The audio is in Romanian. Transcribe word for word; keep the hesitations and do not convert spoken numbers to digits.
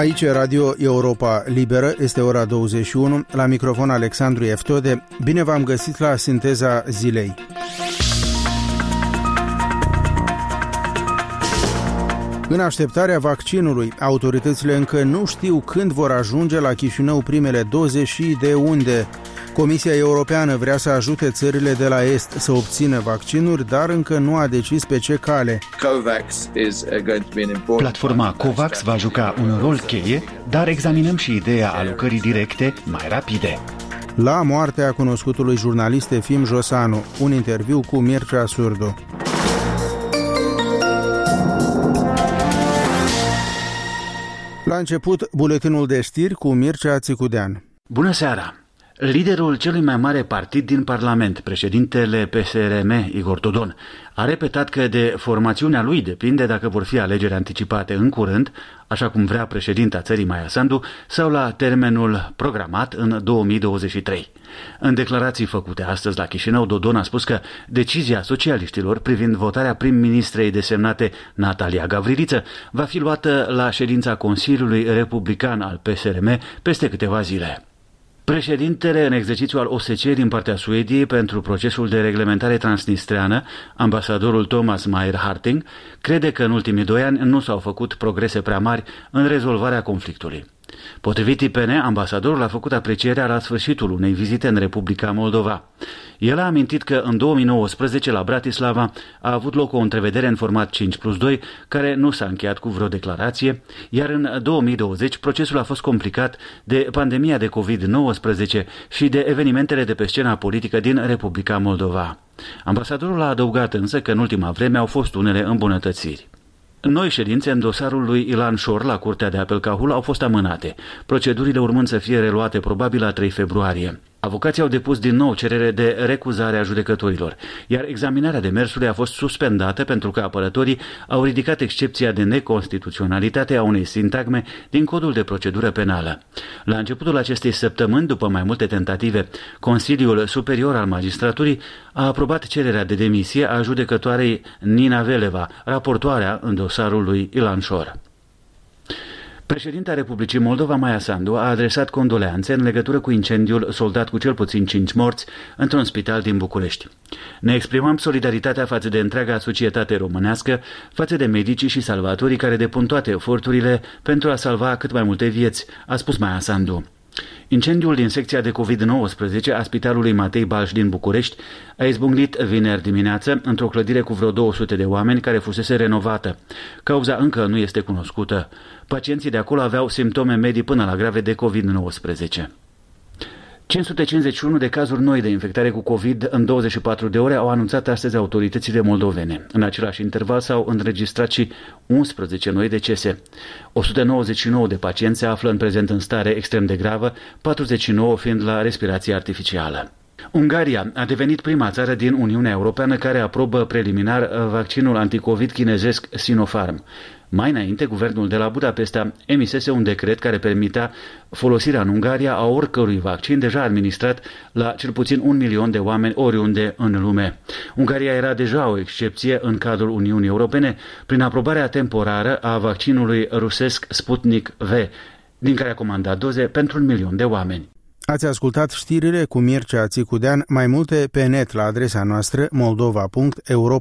Aici e Radio Europa Liberă, este ora douăzeci și unu, la microfon Alexandru Eftode. Bine v-am găsit la Sinteza Zilei. În așteptarea vaccinului, autoritățile încă nu știu când vor ajunge la Chișinău primele doze și de unde. Comisia Europeană vrea să ajute țările de la Est să obțină vaccinuri, dar încă nu a decis pe ce cale. Platforma COVAX va juca un rol cheie, dar examinăm și ideea alocării directe mai rapide. La moartea cunoscutului jurnalist Efim Josanu, un interviu cu Mircea Surdu. La început, buletinul de știri cu Mircea Țicudean. Bună seara! Liderul celui mai mare partid din Parlament, președintele P S R M, Igor Dodon, a repetat că de formațiunea lui depinde dacă vor fi alegeri anticipate în curând, așa cum vrea președinta țării Maia Sandu, sau la termenul programat în două mii douăzeci și trei. În declarații făcute astăzi la Chișinău, Dodon a spus că decizia socialiștilor privind votarea prim-ministrei desemnate Natalia Gavriliță va fi luată la ședința Consiliului Republican al P S R M peste câteva zile. Președintele în exercițiu al O S C E din partea Suediei pentru procesul de reglementare transnistreană, ambasadorul Thomas Meyer Harting, crede că în ultimii doi ani nu s-au făcut progrese prea mari în rezolvarea conflictului. Potrivit I P N, ambasadorul a făcut aprecierea la sfârșitul unei vizite în Republica Moldova. El a amintit că în două mii nouăsprezece la Bratislava a avut loc o întrevedere în format cinci plus doi, care nu s-a încheiat cu vreo declarație, iar în două mii douăzeci procesul a fost complicat de pandemia de covid nouăsprezece și de evenimentele de pe scena politică din Republica Moldova. Ambasadorul a adăugat însă că în ultima vreme au fost unele îmbunătățiri. Noi ședințe în dosarul lui Ilan Șor la Curtea de Apel Cahul au fost amânate, procedurile urmând să fie reluate probabil la trei februarie. Avocații au depus din nou cerere de recuzare a judecătorilor, iar examinarea demersului a fost suspendată pentru că apărătorii au ridicat excepția de neconstituționalitate a unei sintagme din Codul de Procedură Penală. La începutul acestei săptămâni, după mai multe tentative, Consiliul Superior al Magistraturii a aprobat cererea de demisie a judecătoarei Nina Veleva, raportoarea în dosarul lui Ilan Șor. Președinta Republicii Moldova, Maia Sandu, a adresat condoleanțe în legătură cu incendiul soldat cu cel puțin cinci morți într-un spital din București. Ne exprimăm solidaritatea față de întreaga societate românească, față de medicii și salvatorii care depun toate eforturile pentru a salva cât mai multe vieți, a spus Maia Sandu. Incendiul din secția de covid nouăsprezece a Spitalului Matei Balș din București a izbucnit vineri dimineață într-o clădire cu vreo două sute de oameni care fusese renovată. Cauza încă nu este cunoscută. Pacienții de acolo aveau simptome medii până la grave de covid nouăsprezece. cinci sute cincizeci și unu de cazuri noi de infectare cu COVID în douăzeci și patru de ore au anunțat astăzi autoritățile moldovene. În același interval s-au înregistrat și unsprezece noi decese. o sută nouăzeci și nouă de pacienți se află în prezent în stare extrem de gravă, patruzeci și nouă fiind la respirație artificială. Ungaria a devenit prima țară din Uniunea Europeană care aprobă preliminar vaccinul anticovid chinezesc Sinopharm. Mai înainte, guvernul de la Budapesta emisese un decret care permitea folosirea în Ungaria a oricărui vaccin deja administrat la cel puțin un milion de oameni oriunde în lume. Ungaria era deja o excepție în cadrul Uniunii Europene prin aprobarea temporară a vaccinului rusesc Sputnik V, din care a comandat doze pentru un milion de oameni. Ați ascultat știrile cu Mircea Țicudean, mai multe pe net la adresa noastră moldova punct europa